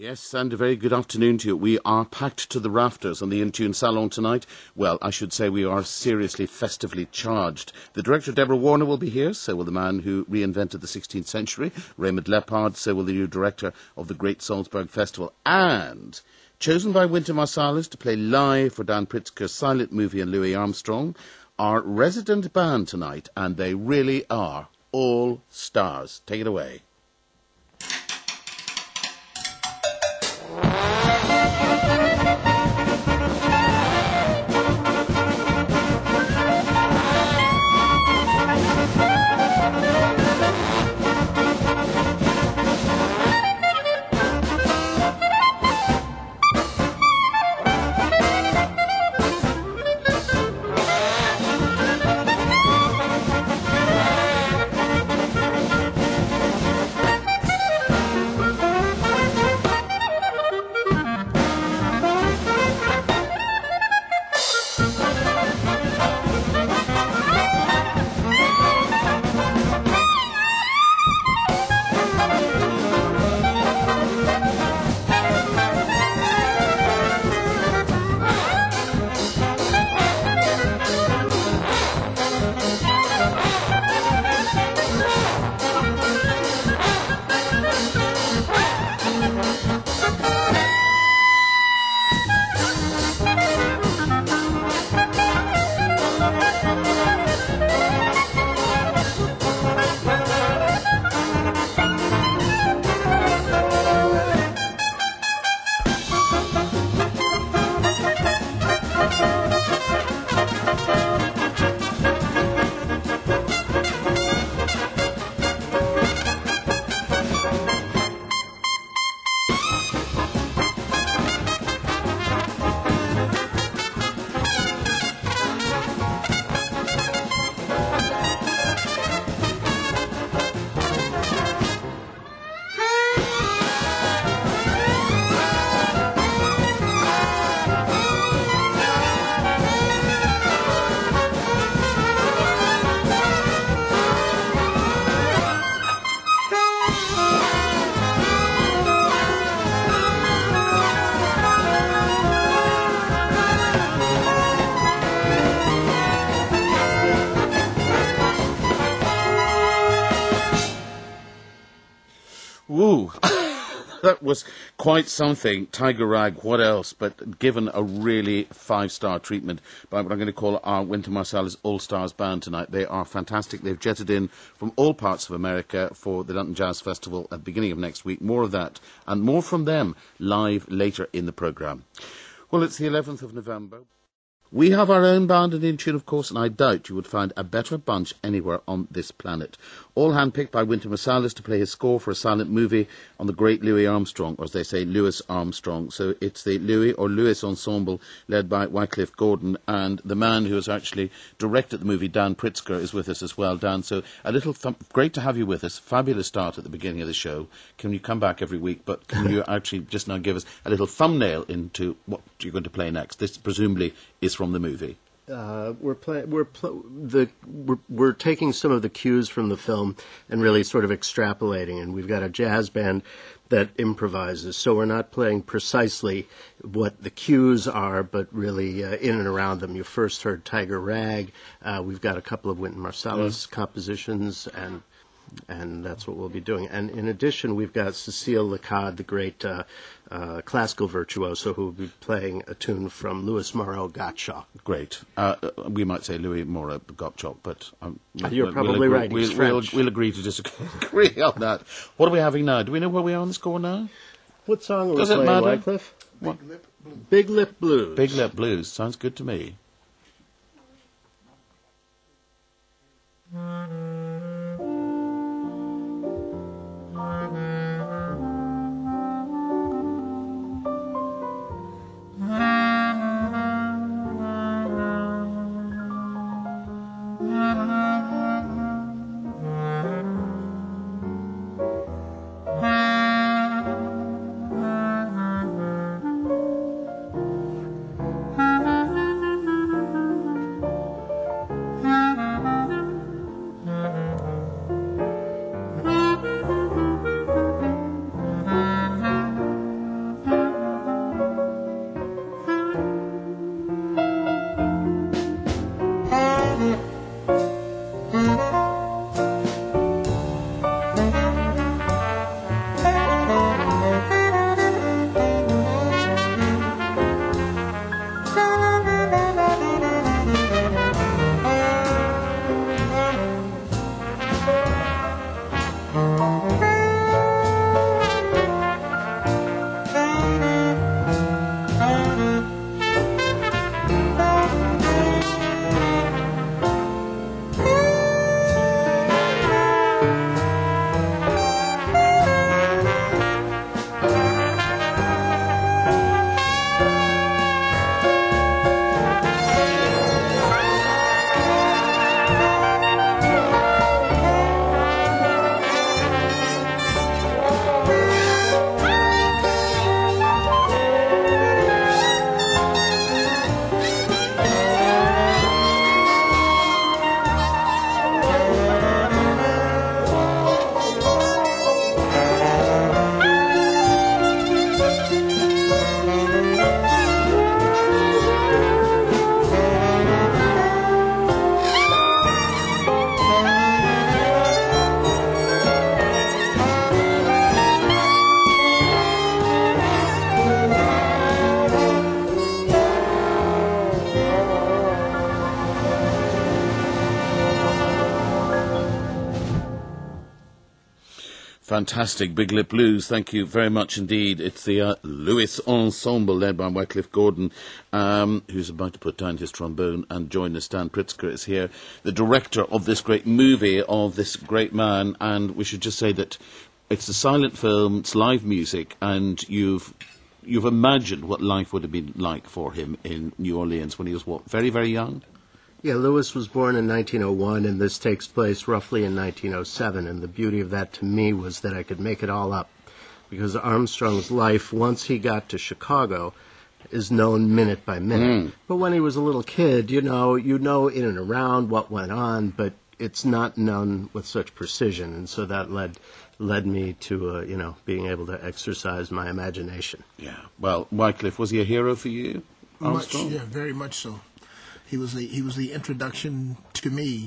Yes, and a very good afternoon to you. We are packed to the rafters on the Intune Salon tonight. Well, I should say we are seriously festively charged. The director, Deborah Warner, will be here. So will the man who reinvented the 16th century, Raymond Lepard. So will the new director of the Great Salzburg Festival. And chosen by Wynton Marsalis to play live for Dan Pritzker's silent movie and Louis Armstrong, our resident band tonight. And they really are all stars. Take it away. Woo! That was quite something. Tiger Rag, what else? But given a really five-star treatment by what I'm going to call our Wynton Marsalis All-Stars Band tonight. They are fantastic. They've jetted in from all parts of America for the London Jazz Festival at the beginning of next week. More of that and more from them live later in the programme. Well, it's the 11th of November. We have our own band in Intune, of course, and I doubt you would find a better bunch anywhere on this planet. All handpicked by Wynton Marsalis to play his score for a silent movie on the great Louis Armstrong, or as they say, Louis Armstrong. So it's the Louis Ensemble led by Wycliffe Gordon, and the man who has actually directed the movie, Dan Pritzker, is with us as well. Dan, so a little great to have you with us. Fabulous start at the beginning of the show. Can you come back every week? But can you actually just now give us a little thumbnail into what you're going to play next? This presumably is from the movie. We're taking some of the cues from the film and really sort of extrapolating, and we've got a jazz band that improvises, so we're not playing precisely what the cues are, but really in and around them. You first heard Tiger Rag. We've got a couple of Wynton Marsalis compositions, and that's what we'll be doing. And in addition, we've got Cécile Lecade, the great classical virtuoso, who will be playing a tune from Louis Moreau Gottschalk. Great. We might say Louis Moreau Gottschalk, but you're probably right. We'll agree to disagree on that. What are we having now? Do we know where we are on the score now? What song are we Does it playing, matter? Wycliffe? Big Lip Blues. Big Lip Blues. Sounds good to me. Fantastic. Big Lip Blues. Thank you very much indeed. It's the Lewis Ensemble led by Wycliffe Gordon, who's about to put down his trombone and join us. Dan Pritzker is here, the director of this great movie, of this great man. And we should just say that it's a silent film, it's live music, and you've imagined what life would have been like for him in New Orleans when he was, what, very, very young? Yeah, Lewis was born in 1901, and this takes place roughly in 1907. And the beauty of that to me was that I could make it all up, because Armstrong's life, once he got to Chicago, is known minute by minute. But when he was a little kid, you know in and around what went on, but it's not known with such precision. And so that led me to being able to exercise my imagination. Yeah. Well, Wycliffe, was he a hero for you, Armstrong? Yeah, very much so. He was the introduction to me,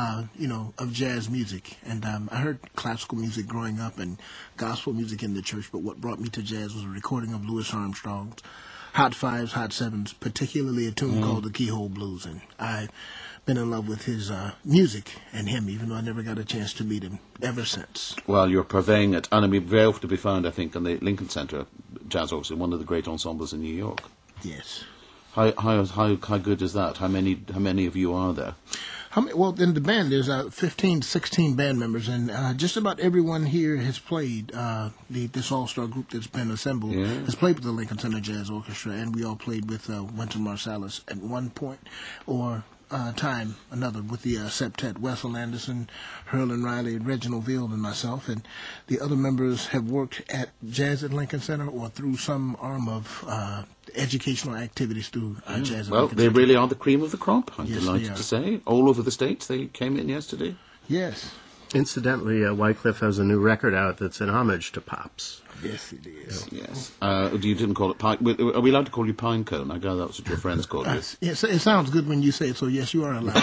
of jazz music. And I heard classical music growing up and gospel music in the church, but what brought me to jazz was a recording of Louis Armstrong's Hot Fives, Hot Sevens, particularly a tune called the Keyhole Blues. And I've been in love with his music and him, even though I never got a chance to meet him ever since. Well, you're purveying it, and I mean, very often to be found, I think, in the Lincoln Center Jazz Orchestra, one of the great ensembles in New York. Yes. How good is that? How many of you are there? Well, in the band, there's 15, 16 band members, and just about everyone here has played. This all-star group that's been assembled has played with the Lincoln Center Jazz Orchestra, and we all played with Wynton Marsalis at one point or another, with the septet, Wessel Anderson, Herlin Riley, Reginald Veal, and myself. And the other members have worked at Jazz at Lincoln Center or through some arm of educational activities through Jazz at Lincoln Center. Well, they really are the cream of the crop, I'm Yes, delighted to say. All over the States, they came in yesterday. Yes. Incidentally, Wycliffe has a new record out that's an homage to Pops. Yes, it is. Yes. You didn't call it pine. Are we allowed to call you Pine Cone? I gather that's what your friends called you. Yes, it sounds good when you say it, so yes, you are allowed.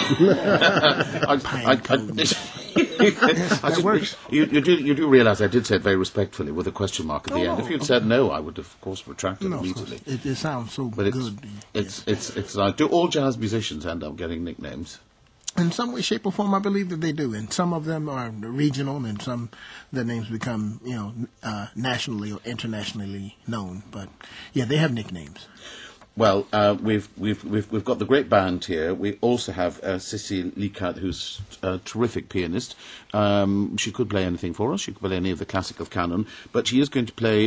Pine Cone. That works. You do realise I did say it very respectfully with a question mark at the end. If you'd said no, I would have, of course, retracted immediately. It sounds so But good. it's like, do all jazz musicians end up getting nicknames? In some way, shape, or form, I believe that they do. And some of them are regional, and some their names become, nationally or internationally known. But yeah, they have nicknames. Well, we've got the great band here. We also have Cécile Licat, who's a terrific pianist. She could play anything for us. She could play any of the classical canon, but she is going to play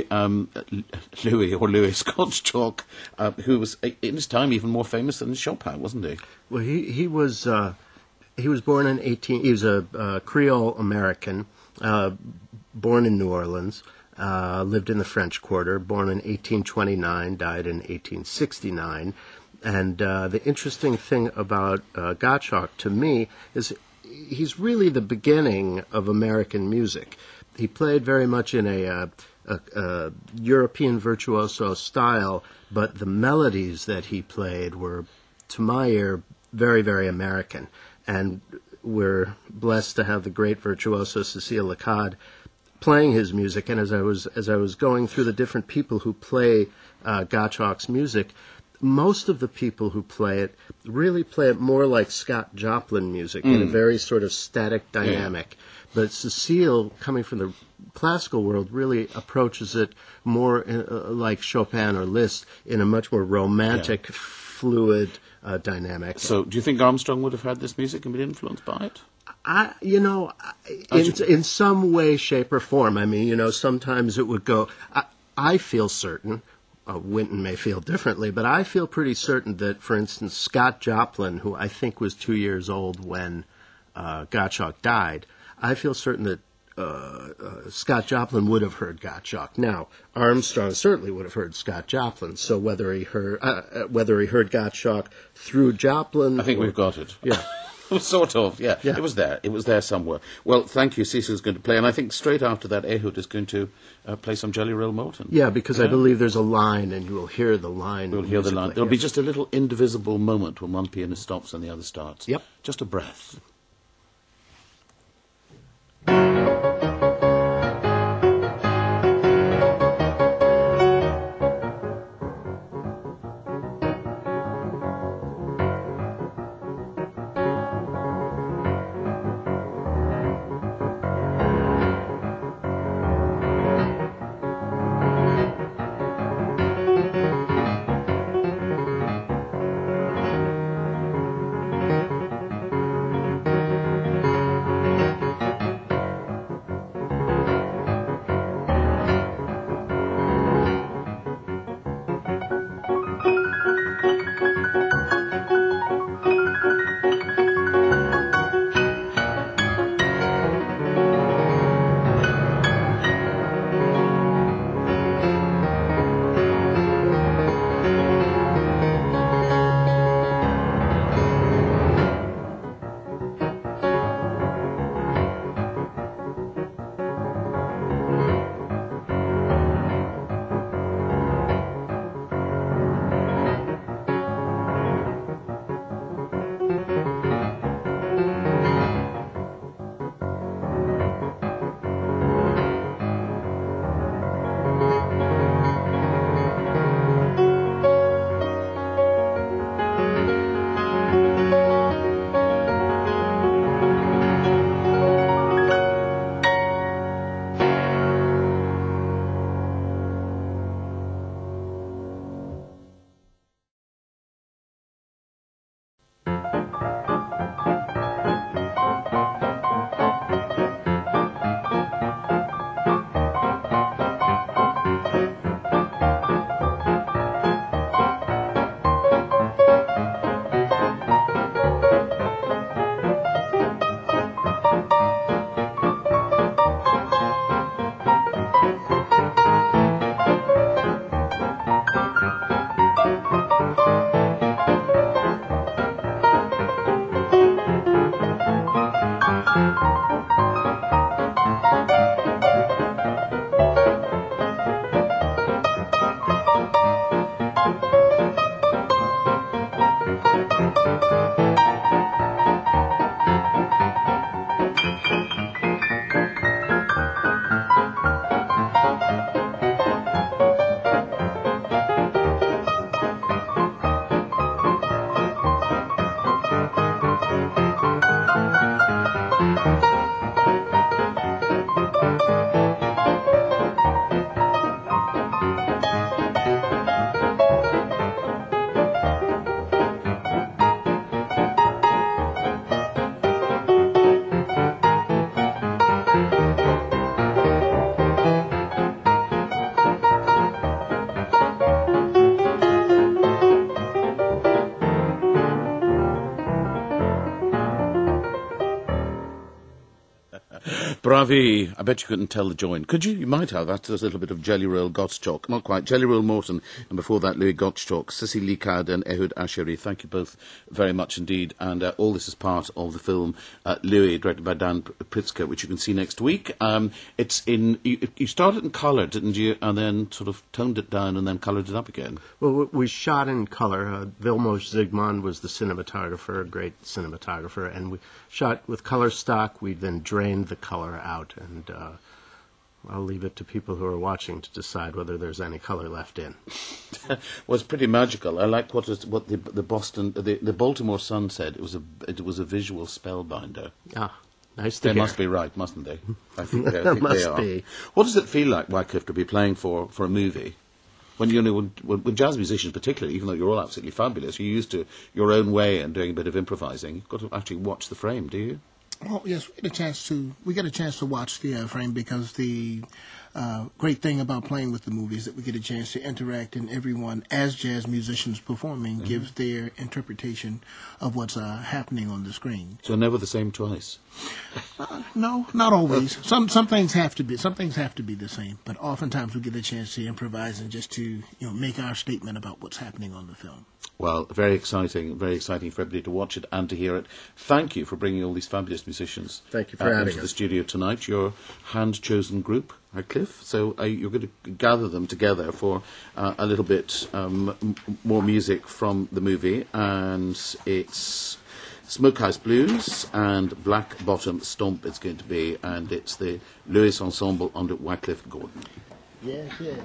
Louis Gottschalk, who was in his time even more famous than Chopin, wasn't he? Well, he was born in he was a Creole American, born in New Orleans. Lived in the French Quarter, born in 1829, died in 1869. And the interesting thing about Gottschalk, to me, is he's really the beginning of American music. He played very much in a European virtuoso style, but the melodies that he played were, to my ear, very, very American. And we're blessed to have the great virtuoso Cécile Licat playing his music. And as I was going through the different people who play Gottschalk's music, most of the people who play it really play it more like Scott Joplin music, in a very sort of static dynamic. But Cécile, coming from the classical world, really approaches it more like Chopin or Liszt, in a much more romantic, fluid dynamic. So, do you think Armstrong would have had this music and been influenced by it? In some way, shape, or form. I mean, sometimes it would go. I feel certain. Wynton may feel differently, but I feel pretty certain that, for instance, Scott Joplin, who I think was 2 years old when Gottschalk died, I feel certain that Scott Joplin would have heard Gottschalk. Now, Armstrong certainly would have heard Scott Joplin. So whether he heard Gottschalk through Joplin, I think we've got it. Yeah. Sort of, yeah. It was there. It was there somewhere. Well, thank you. Cecil's going to play, and I think straight after that, Ehud is going to play some Jelly Roll Morton. Yeah, because I believe there's a line, and you will hear the line. You'll hear the line. There'll be just a little indivisible moment when one pianist stops and the other starts. Yep. Just a breath. Bravi, I bet you couldn't tell the joint. Could you? You might have. That's a little bit of Jelly Roll Gottschalk. Not quite. Jelly Roll Morton, and before that, Louis Gottschalk, Sissy Likad and Ehud Asheri. Thank you both very much indeed. And all this is part of the film Louis, directed by Dan Pritzker, which you can see next week. It's in. You started in colour, didn't you? And then sort of toned it down and then coloured it up again. Well, we shot in color. Vilmos Zsigmond was the cinematographer, a great cinematographer, and we shot with color stock. We then drained the color out, and I'll leave it to people who are watching to decide whether there's any color left in. Well, it's pretty magical. I like what the Baltimore Sun said. It was a visual spellbinder. Ah, nice to They hear. must be right, mustn't they? I think they Must are. be. What does it feel like, Wycliffe, to be playing for a movie? When with jazz musicians particularly, even though you're all absolutely fabulous, you're used to your own way and doing a bit of improvising. You've got to actually watch the frame, do you? Well, yes, we get a chance to watch the frame, because the great thing about playing with the movie is that we get a chance to interact, and everyone, as jazz musicians performing, gives their interpretation of what's happening on the screen. So never the same twice. No, not always. Some things have to be the same, but oftentimes we get a chance to improvise and just to make our statement about what's happening on the film. Well, very exciting for everybody to watch it and to hear it. Thank you for bringing all these fabulous musicians Thank you for having into the us. studio tonight, your hand-chosen group, Cliff. So you're going to gather them together for a little bit more music from the movie, and it's Smokehouse Blues and Black Bottom Stomp it's going to be, and it's the Lewis Ensemble under Wycliffe Gordon. Yes, yes.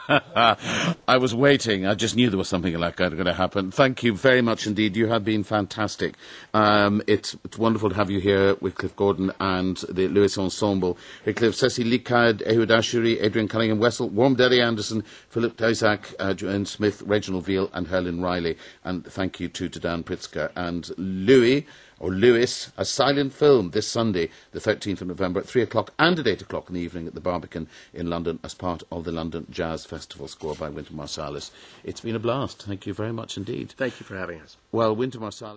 I was waiting. I just knew there was something like that going to happen. Thank you very much indeed. You have been fantastic. It's wonderful to have you here with Cliff Gordon and the Lewis Ensemble. Cliff, Cecil Likad, Ehud Ashuri, Adrian Cunningham Wessel, Warm Derry Anderson, Philip Isaac, Joanne Smith, Reginald Veal and Helen Riley. And thank you too to Dan Pritzker and Lewis, a silent film this Sunday, the 13th of November at 3 o'clock and at 8 o'clock in the evening at the Barbican in London as part of the London Jazz Festival, scored by Wynton Marsalis. It's been a blast. Thank you very much indeed. Thank you for having us. Well, Wynton Marsalis...